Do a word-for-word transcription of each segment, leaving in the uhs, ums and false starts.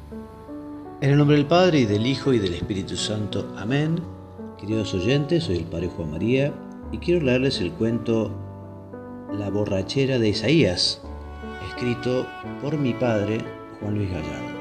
En el nombre del Padre, y del Hijo, y del Espíritu Santo. Amén. Queridos oyentes, soy el Padre Juan María, y quiero leerles el cuento La borrachera de Isaías, escrito por mi padre, Juan Luis Gallardo.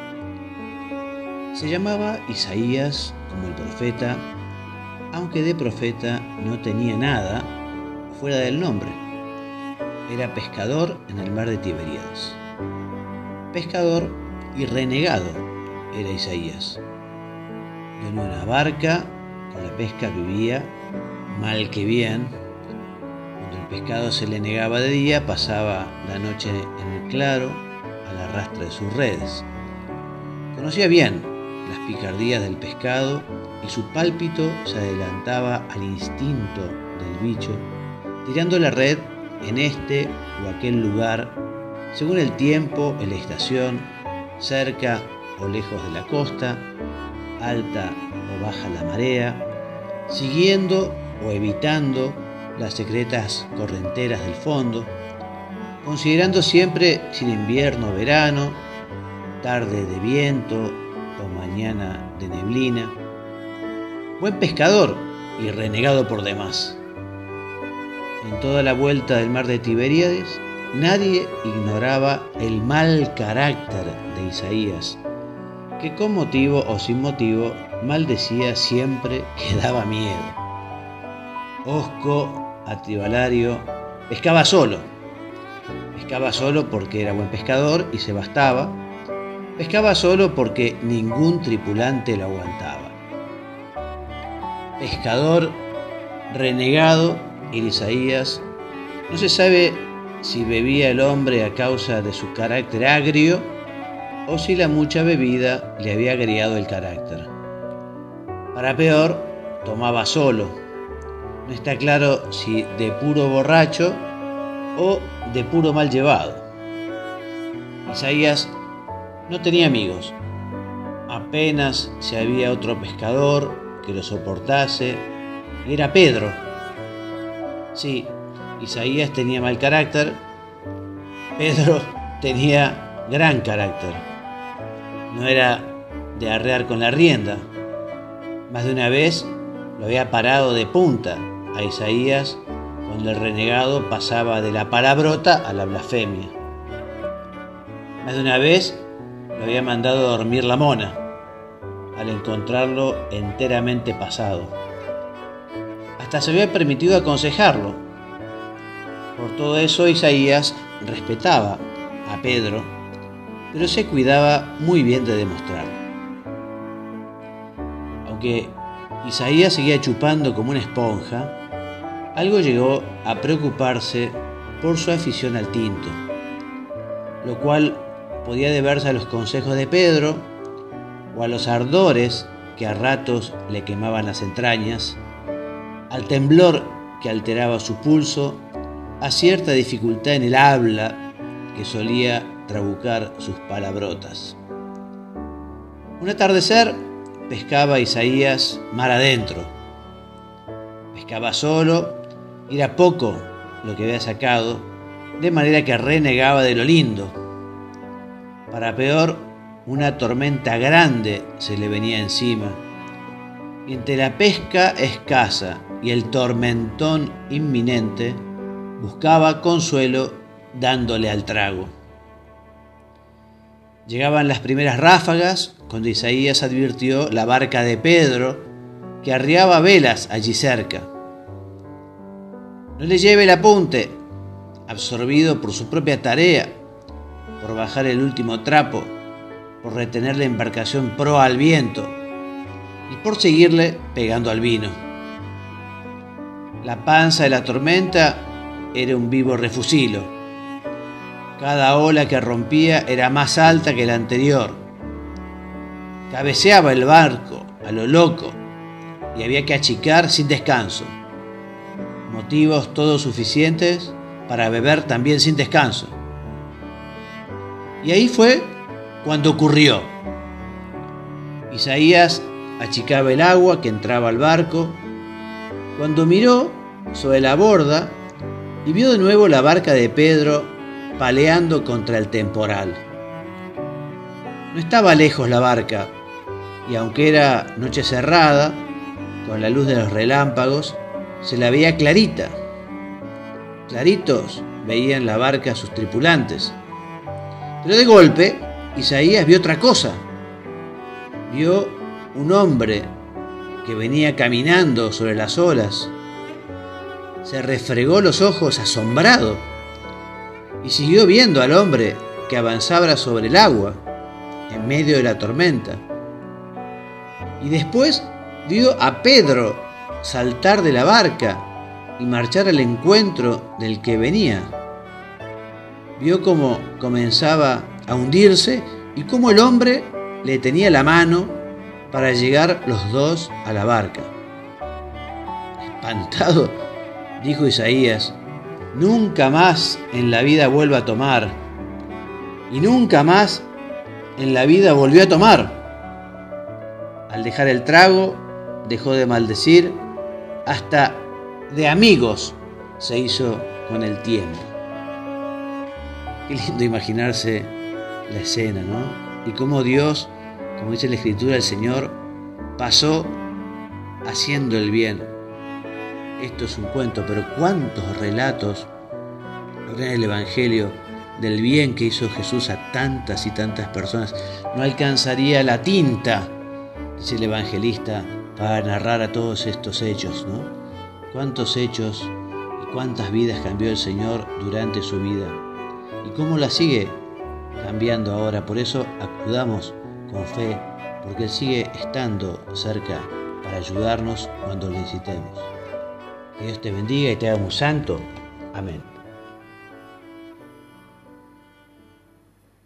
Se llamaba Isaías como el profeta, aunque de profeta no tenía nada fuera del nombre. Era pescador en el mar de Tiberíades. Pescador y renegado era Isaías. En una barca, con la pesca vivía, mal que bien. Cuando el pescado se le negaba de día, pasaba la noche en el claro, a la rastra de sus redes. Conocía bien las picardías del pescado y su pálpito se adelantaba al instinto del bicho, tirando la red en este o aquel lugar, según el tiempo y la estación, cerca o lejos de la costa, alta o baja la marea, siguiendo o evitando las secretas correnteras del fondo, considerando siempre si era invierno o verano, tarde de viento o mañana de neblina. Buen pescador y renegado por demás. En toda la vuelta del mar de Tiberíades, nadie ignoraba el mal carácter de Isaías, que con motivo o sin motivo maldecía siempre que daba miedo. Hosco, atribalario, pescaba solo. Pescaba solo porque era buen pescador y se bastaba. Pescaba solo porque ningún tripulante lo aguantaba. Pescador, renegado, y Isaías, no se sabe si bebía el hombre a causa de su carácter agrio o si la mucha bebida le había agriado el carácter. Para peor, tomaba solo. No está claro si de puro borracho o de puro mal llevado. Isaías no tenía amigos. Apenas si había otro pescador que lo soportase, y era Pedro. Sí, Isaías tenía mal carácter, Pedro tenía gran carácter. No era de arrear con la rienda. Más de una vez lo había parado de punta a Isaías cuando el renegado pasaba de la palabrota a la blasfemia. Más de una vez lo había mandado a dormir la mona al encontrarlo enteramente pasado. Hasta se había permitido aconsejarlo. Por todo eso Isaías respetaba a Pedro, pero se cuidaba muy bien de demostrarlo. Aunque Isaías seguía chupando como una esponja, algo llegó a preocuparse por su afición al tinto, lo cual podía deberse a los consejos de Pedro o a los ardores que a ratos le quemaban las entrañas, al temblor que alteraba su pulso, a cierta dificultad en el habla que solía trabucar sus palabrotas. Un atardecer pescaba Isaías mar adentro. Pescaba solo, y era poco lo que había sacado, de manera que renegaba de lo lindo. Para peor, una tormenta grande se le venía encima, y entre la pesca escasa y el tormentón inminente, buscaba consuelo dándole al trago. Llegaban las primeras ráfagas cuando Isaías advirtió la barca de Pedro, que arriaba velas allí cerca. No le lleve el apunte, absorbido por su propia tarea, por bajar el último trapo, por retener la embarcación proa al viento y por seguirle pegando al vino. La panza de la tormenta era un vivo refusilo. Cada ola que rompía era más alta que la anterior. Cabeceaba el barco a lo loco y había que achicar sin descanso. Motivos todos suficientes para beber también sin descanso. Y ahí fue cuando ocurrió. Isaías achicaba el agua que entraba al barco, cuando miró sobre la borda y vio de nuevo la barca de Pedro paleando contra el temporal. No estaba lejos la barca, y aunque era noche cerrada, con la luz de los relámpagos, se la veía clarita. Claritos veían la barca sus tripulantes. Pero de golpe, Isaías vio otra cosa. Vio un hombre que venía caminando sobre las olas. Se refregó los ojos asombrado y siguió viendo al hombre que avanzaba sobre el agua en medio de la tormenta. Y después vio a Pedro saltar de la barca y marchar al encuentro del que venía. Vio cómo comenzaba a hundirse y cómo el hombre le tenía la mano para llegar los dos a la barca. Espantado, dijo Isaías: nunca más en la vida vuelva a tomar. Y nunca más en la vida volvió a tomar. Al dejar el trago, dejó de maldecir, hasta de amigos se hizo con el tiempo. Qué lindo imaginarse la escena, ¿no? Y cómo Dios, como dice la Escritura, el Señor pasó haciendo el bien. Esto es un cuento, pero cuántos relatos en el Evangelio del bien que hizo Jesús a tantas y tantas personas. No alcanzaría la tinta, dice el evangelista, para narrar a todos estos hechos, ¿no? Cuántos hechos y cuántas vidas cambió el Señor durante su vida y cómo la sigue cambiando ahora. Por eso acudamos con fe, porque Él sigue estando cerca para ayudarnos cuando lo necesitemos. Que Dios te bendiga y te haga un santo. Amén.